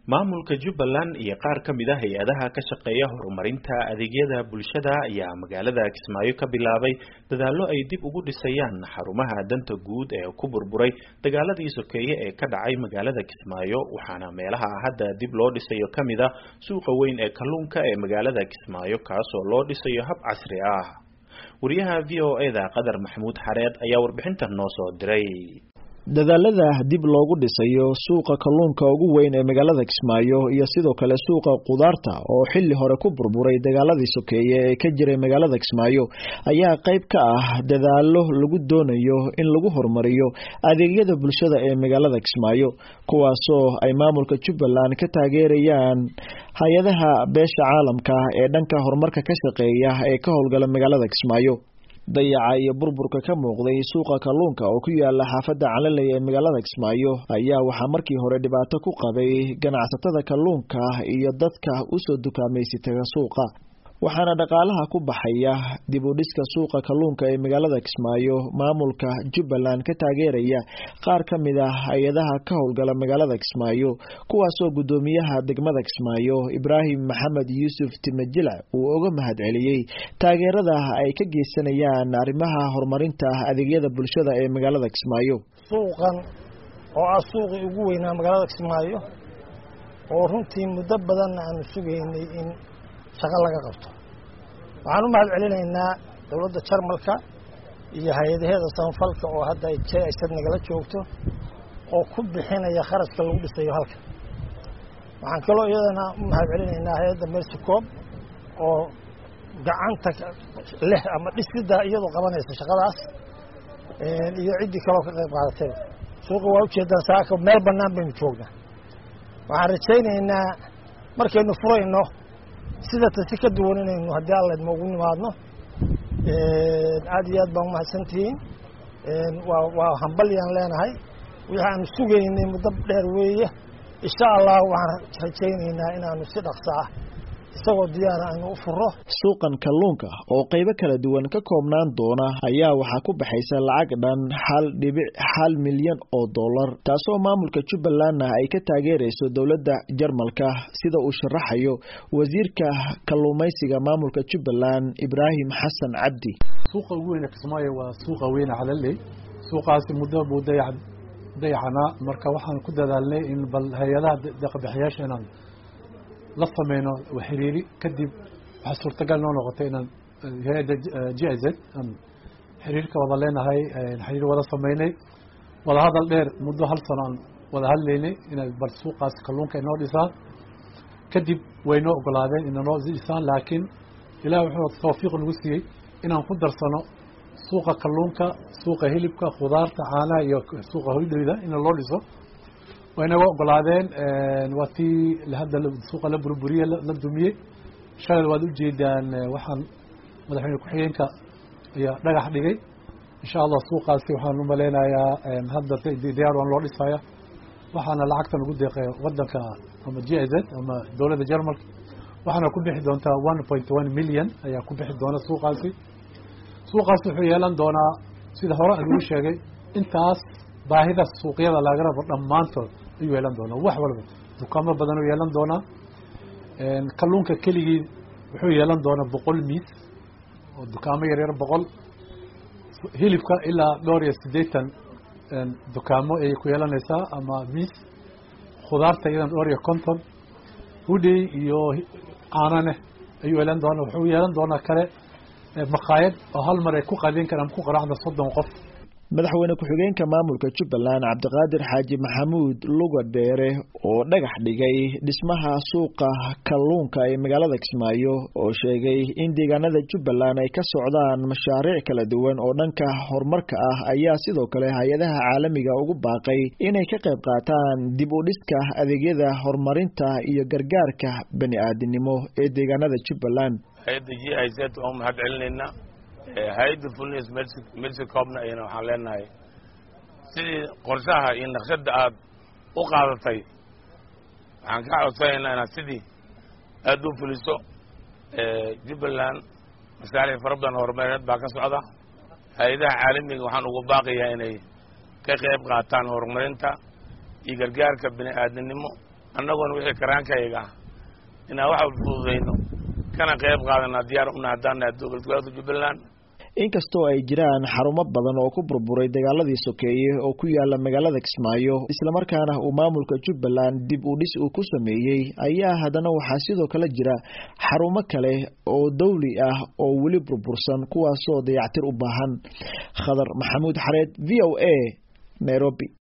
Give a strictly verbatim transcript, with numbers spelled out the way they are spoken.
maamulka Jubbaland iyo qaar ka mid ah hay'adaha ka shaqeeya horumarinta adeegyada bulshada ayaa magaalada Kismaayo ka bilaabay dadaallo ay dib ugu dhisayaan xarumaha danta guud ee ku burburay dagaaladii sokeeye ee ka dhacay magaalada Kismaayo waxaana meelaha hadda dib loo dhisayo kamid ah suuqa weyn ee kalluunka ee magaalada Kismaayo kaas oo loo dhisayo hab casri ah wariyaha V O A da Qadar Maxamuud Xareed ayaa warbixintan noo soo diray dadaalada dib loogu dhisayo suuqa kalluunka ugu weyn ee magaalada Kismaayo iyo sidoo kale suuqa qudaarta oo xilli hore ku burburay dagaaladii sokeeye ee ka jiray magaalada Kismaayo ayaa qayb ka ah dadaalo lagu doonayo in lagu horumariyo adeegyada bulshada ee magaalada Kismaayo kuwaas oo ay maamulka Jubbaland ka taageerayaan hay'adaha beesha caalamka ee dhanka horumarka ka shaqeeya ee ka howlgala magaalada Kismaayo dayaca iyo burburka ka muuqday suuqa kalluunka oo ku yaala xaafadda Calaley ee magaalada Kismaayo ayaa waxaa markii hore dhibaato ku qabay ganacsatada kalluunka iyo dadka u soo dukaameysatay suuqa waxaana dhaqaalaha ku baxaya dib u dhiska suuqa kalluunka ee magaalada Kismaayo maamulka Jubbaland ka taageeraya qaar ka mid ah hay'adaha ka howlgala magaalada Kismaayo kuwaas oo gudoomiyaha degmada Kismaayo Ibrahim Maxamed Yuusuf Timajila uu uga mahadceliyay taageerada ay ka geysanayaan arrimaha horumarinta adeegyada bulshada ee magaalada Kismaayo suuqan oo ah suuqii ugu weyn ee magaalada Kismaayo oo runtii muddo badan aan sugaynay in shaqo laga qabto waxaan u mahad celinaynaa dawladda Jarmalka iyo hay'adaheeda samafalka oo hadda ay jeexad nagala joogto oo ku bixinaya kharashka lagu dhisayo halka waxaan kaloo iyadana u mahad celinaynaa hay'adda Mersicoob oo gacanta leh ama dhisida iyadoo qabanaysa shaqadaas ee iyo cidii kale ka qayb qaadatay suuqa waa u jeedaan saaka meel banaan baynu joognaa waxaan rajaynaynaa markaynu furayno sida si ka duwan inaynu haddii alla idmo ugu nimaadno aad iyo aad baan umahadsantihiin waa waa hambalyaan leenahay wixii aanu sugaynay muddo dheer weeye insha allah waxaan rajaynaynaa inaanu si dhaqso ah isagoo diyaar ah inuu furo suuqan kalluunka oo qaybo kala duwan ka koobnaan doona ayaa waxa ku baxaysa lacag dhan hal dhibic hal milyan oo dollar taasoo maamulka Jubbaland ay ka taageerayso dawladda Jarmalka sida uu sharaxayo wasiirka kalluumaysiga maamulka Jubbaland Ibrahim Xasan Cabdi suuqa ugu weyn ee Kismaayo waa suuqa weyn ee Calaley suuqaasi muddo buu dayac dayacna marka waxaan ku dadaalnay in bal hay'adaha deeq-bixiyaasha inaan la sameeyno xiriiri kadib waxa suurtagal noo noqotay inaan hay'adda G I Z aan xiriirka wada leenahay xiriir wada sameeynay wada hadal dheer muddo hal sano aan wada hadlaynay inay bal suuqaas kalluunka inoo dhisaan kadib way noo ogolaadeen in noo dhisaan laakiin ilaahay wuxuu tawfiiq nagu siiyay inaan ku darsano suuqa kalluunka suuqa hilibka khudaarta caanaha iyo suuqa hoydayda in loo dhiso wayna ogolaadeen waati la hadda suuqa la burburiye la dumiyay shalay waad u jeedaan waxaan madaxweyne ku xigeenka ayaa dhagax dhigay insha Allah suuqaasi waxaan u maleynayaa hadda diyaar waan loo dhisaya waxaana lacagtan ugu deeqay wadanka ama G I Z ama dawladda Jarmalka waxaana ku bixi doontaa one point one million ayaa ku bixi doona suuqaasi suuqaasi wuxuu yeelan doonaa sida hore aan sheegay intaas baahida suuqyada laga rabo dhamaantood ayuu yeelan doonaa wax walba dukaamo badan oo yeelan doonaa een kalluunka keligii wuxuu yeelan doonaa boqol miis oo dukaamo yar yar boqol hilibka ilaa dhowr iyo siddeetan een dukaamo ay ku yeelanaysaa ama miis khudaarta iyadana dhowr iyo konton hudey iyo caanane ayuu yeelan doonaa wuxuu yeelan doonaa kale maqaayad oo hal mar ay ku qadin karaan ku qaraxda soddon qof madaxweyne ku-xigeenka maamulka Jubbaland Cabdiqaadir Xaaji Maxamuud Luga Dheere oo dhagax dhigay dhismaha suuqa kalluunka ee magaalada Kismaayo oo sheegay in deegaanada Jubbaland ay ka socdaan mashaariic kala duwan oo dhanka horumarka ah ayaa sidoo kale hay'adaha caalamiga ugu baaqay inay ka qayb qaataan dib u dhiska adeegyada horumarinta iyo gargaarka bani'aadinimo ee deegaanada Jubbaland hay'adda G I Z oo mahad celinayna hay'adda Funis Mersicoob-na ayna waxaan leenahay sidii qorshaha iyo naqshadda aad u qaadatay waxaan ka codsanaynaa inaad sidii aad u fuliso Jubbaland mashaariic fara badan horumarineed baa ka socda hay'adaha caalamiga waxaan ugu baaqayaa inay ka qayb qaataan horumarinta iyo gargaarka bini'aadanimo annaguna wixii karaankayga inaan wax fududeyno kana qayb qaadana diyaar u nahdaan dowladda Jubbaland. inkastoo ay jiraan xarumo badan oo ku burburay dagaaladii sokeeye oo ku yaala magaalada Kismaayo isla markaana uu maamulka Jubbaland dib u dhis uu ku sameeyay ayaa hadana waxa sidoo kale jira xarumo kale oo dawli ah oo wali burbursan kuwaas oo dayactir u baahan. Khadar Maxamuud Xareed, V O A, Nairobi.